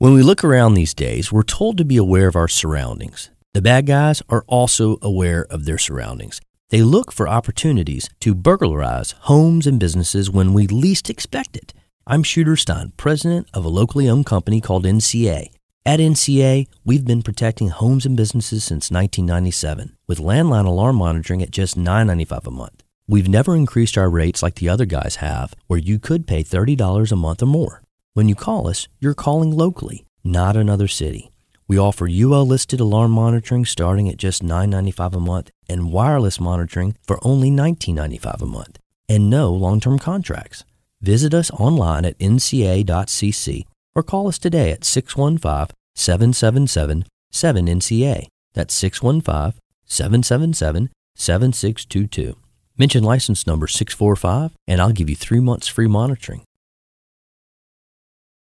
When we look around these days, we're told to be aware of our surroundings. The bad guys are also aware of their surroundings. They look for opportunities to burglarize homes and businesses when we least expect it. I'm Shooter Stein, president of a locally owned company called NCA. At NCA, we've been protecting homes and businesses since 1997, with landline alarm monitoring at just $9.95 a month. We've never increased our rates like the other guys have, where you could pay $30 a month or more. When you call us, you're calling locally, not another city. We offer UL-listed alarm monitoring starting at just $9.95 a month and wireless monitoring for only $19.95 a month, and no long-term contracts. Visit us online at nca.cc or call us today at 615-777-7NCA. That's 615-777-7622. Mention license number 645 and I'll give you 3 months free monitoring.